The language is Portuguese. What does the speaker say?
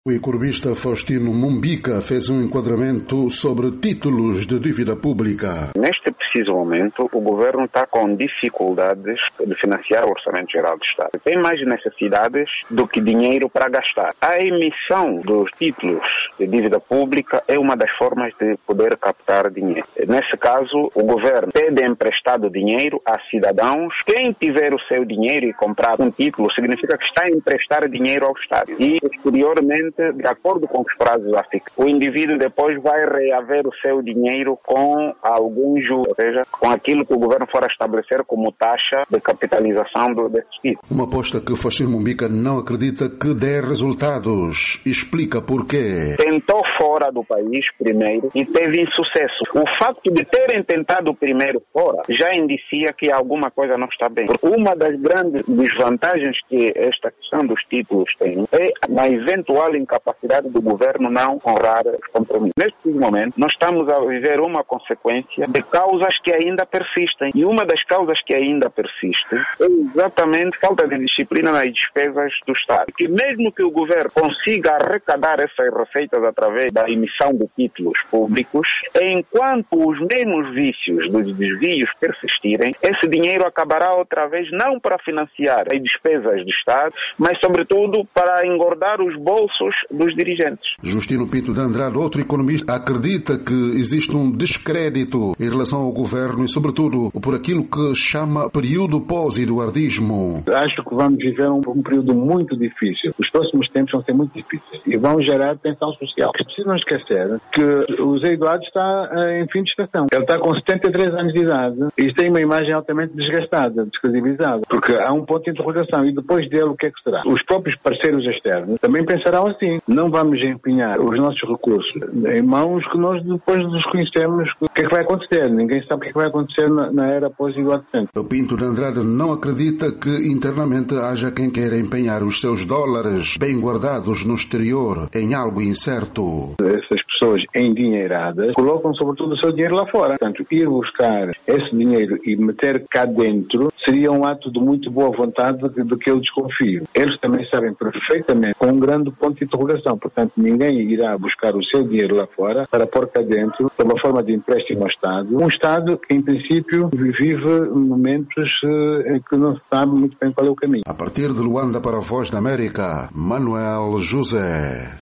O economista Faustino Mumbica fez um enquadramento sobre títulos de dívida pública. Neste preciso momento, o governo está com dificuldades de financiar o Orçamento Geral do Estado. Tem mais necessidades do que dinheiro para gastar. A emissão dos títulos de dívida pública é uma das formas de poder captar dinheiro. Nesse caso, o governo pede emprestado dinheiro a cidadãos. Quem tiver o seu dinheiro e comprar um título significa que está a emprestar dinheiro ao Estado. E, posteriormente, de acordo com os prazos afixos, o indivíduo depois vai reaver o seu dinheiro com algum juro, ou seja, com aquilo que o governo for a estabelecer como taxa de capitalização desse título. Uma aposta que Faustino Mumbica não acredita que dê resultados. Explica porquê. Tentou fora do país primeiro e teve insucesso. O facto de terem tentado primeiro fora já indicia que alguma coisa não está bem. Porque uma das grandes desvantagens que esta questão dos títulos tem é na eventual incapacidade do governo não honrar os compromissos. Neste momento, nós estamos a viver uma consequência de causas que ainda persistem. E uma das causas que ainda persiste é exatamente a falta de disciplina nas despesas do Estado. Que mesmo que o governo consiga arrecadar essas receitas através da emissão de títulos públicos, enquanto os mesmos vícios dos desvios persistirem, esse dinheiro acabará outra vez não para financiar as despesas do Estado, mas sobretudo para engordar os bolsos dos dirigentes. Justino Pinto de Andrade, outro economista, acredita que existe um descrédito em relação ao governo e, sobretudo, por aquilo que chama período pós-eduardismo. Acho que vamos viver um período muito difícil. Os próximos tempos vão ser muito difíceis e vão gerar tensão social. É preciso não esquecer que o Zé Eduardo está em fim de estação. Ele está com 73 anos de idade e tem uma imagem altamente desgastada, descredibilizada, porque há um ponto de interrogação. E depois dele, o que é que será? Os próprios parceiros externos também pensarão assim. Não vamos empenhar os nossos recursos em mãos que nós depois desconhecemos o que é que vai acontecer. Ninguém sabe o que é que vai acontecer na era pós-Eduardo Santos. O Pinto de Andrade não acredita que internamente haja quem queira empenhar os seus dólares bem guardados no exterior em algo incerto. Essas pessoas endinheiradas colocam sobretudo o seu dinheiro lá fora. Portanto, ir buscar esse dinheiro e meter cá dentro seria um ato de muito boa vontade do que eu desconfio. Eles também sabem perfeitamente, com um grande ponto de interrogação. Portanto, ninguém irá buscar o seu dinheiro lá fora para pôr cá dentro, de uma forma de empréstimo ao Estado. Um Estado que, em princípio, vive momentos em que não se sabe muito bem qual é o caminho. A partir de Luanda para a Voz da América, Manuel José.